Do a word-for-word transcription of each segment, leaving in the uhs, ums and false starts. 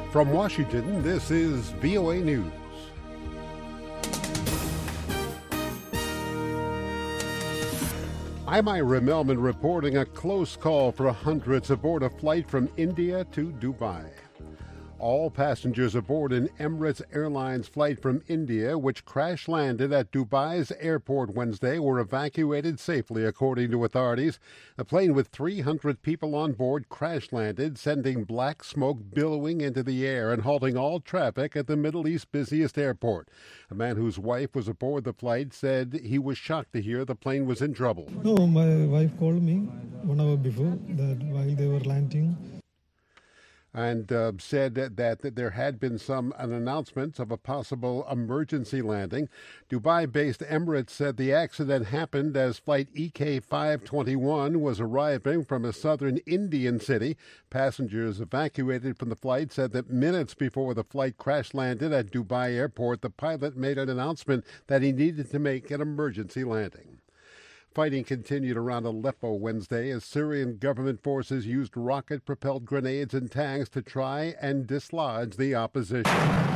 From Washington, this is V O A News. I'm Ira Melman reporting a close call for hundreds aboard a flight from India to Dubai. All passengers aboard an Emirates Airlines flight from India, which crash-landed at Dubai's airport Wednesday, were evacuated safely, according to authorities. The plane with three hundred people on board crash-landed, sending black smoke billowing into the air and halting all traffic at the Middle East's busiest airport. A man whose wife was aboard the flight said he was shocked to hear the plane was in trouble. No, my wife called me one hour before that while they were landing. And uh, said that, that there had been some an announcement of a possible emergency landing. Dubai-based Emirates said the accident happened as flight E K five twenty-one was arriving from a southern Indian city. Passengers evacuated from the flight said that minutes before the flight crash-landed at Dubai airport, the pilot made an announcement that he needed to make an emergency landing. Fighting continued around Aleppo Wednesday as Syrian government forces used rocket-propelled grenades and tanks to try and dislodge the opposition.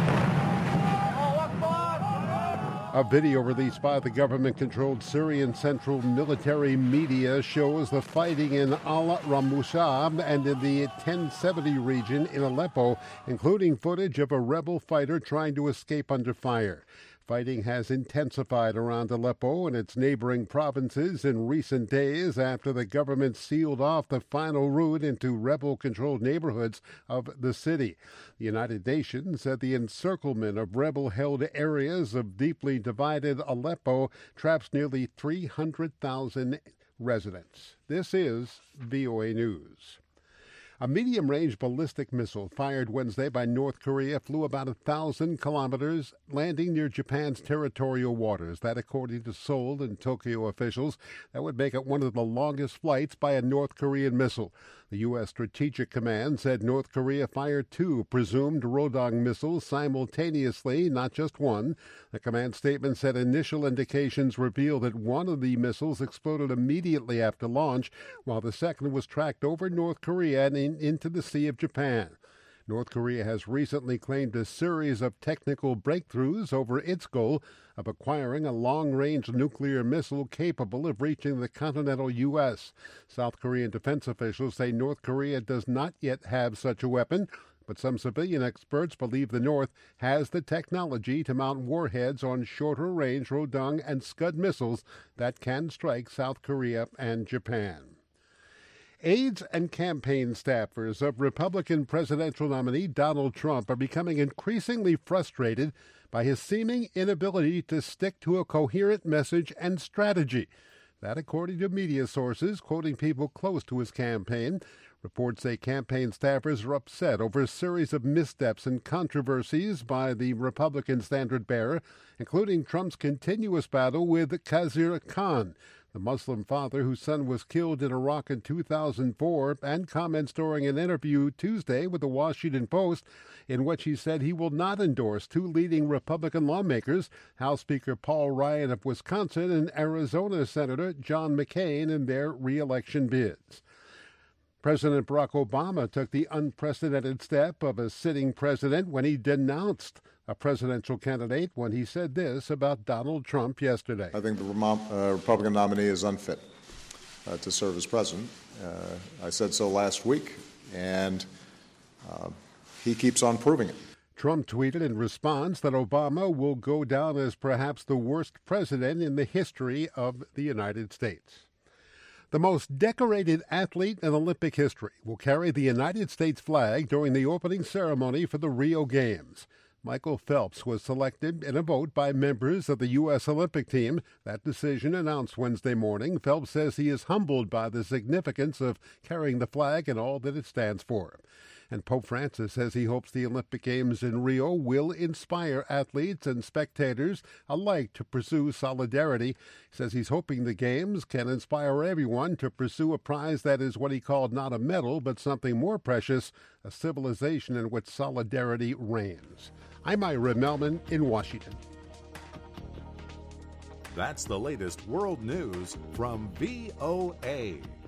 A video released by the government-controlled Syrian Central Military Media shows the fighting in Al-Ramusha and in the ten seventy region in Aleppo, including footage of a rebel fighter trying to escape under fire. Fighting has intensified around Aleppo and its neighboring provinces in recent days after the government sealed off the final route into rebel-controlled neighborhoods of the city. The United Nations said the encirclement of rebel-held areas of deeply divided Aleppo traps nearly three hundred thousand residents. This is V O A News. A medium-range ballistic missile fired Wednesday by North Korea flew about a thousand kilometers, landing near Japan's territorial waters. That, according to Seoul and Tokyo officials, that would make it one of the longest flights by a North Korean missile. The U S. Strategic Command said North Korea fired two presumed Rodong missiles simultaneously, not just one. The command statement said initial indications revealed that one of the missiles exploded immediately after launch, while the second was tracked over North Korea and in, into the Sea of Japan. North Korea has recently claimed a series of technical breakthroughs over its goal of acquiring a long-range nuclear missile capable of reaching the continental U S. South Korean defense officials say North Korea does not yet have such a weapon, but some civilian experts believe the North has the technology to mount warheads on shorter-range Rodong and Scud missiles that can strike South Korea and Japan. Aides and campaign staffers of Republican presidential nominee Donald Trump are becoming increasingly frustrated by his seeming inability to stick to a coherent message and strategy. That, according to media sources, quoting people close to his campaign. Reports say campaign staffers are upset over a series of missteps and controversies by the Republican standard-bearer, including Trump's continuous battle with Khizr Khan, the Muslim father whose son was killed in Iraq in two thousand four, and comments during an interview Tuesday with the Washington Post in which he said he will not endorse two leading Republican lawmakers, House Speaker Paul Ryan of Wisconsin and Arizona Senator John McCain, in their re-election bids. President Barack Obama took the unprecedented step of a sitting president when he denounced a presidential candidate when he said this about Donald Trump yesterday. I think the uh, Republican nominee is unfit uh, to serve as president. Uh, I said so last week, and uh, he keeps on proving it. Trump tweeted in response that Obama will go down as perhaps the worst president in the history of the United States. The most decorated athlete in Olympic history will carry the United States flag during the opening ceremony for the Rio Games. Michael Phelps was selected in a vote by members of the U S. Olympic team. That decision announced Wednesday morning. Phelps says he is humbled by the significance of carrying the flag and all that it stands for. And Pope Francis says he hopes the Olympic Games in Rio will inspire athletes and spectators alike to pursue solidarity. He says he's hoping the Games can inspire everyone to pursue a prize that is what he called not a medal, but something more precious, a civilization in which solidarity reigns. I'm Ira Melman in Washington. That's the latest world news from V O A.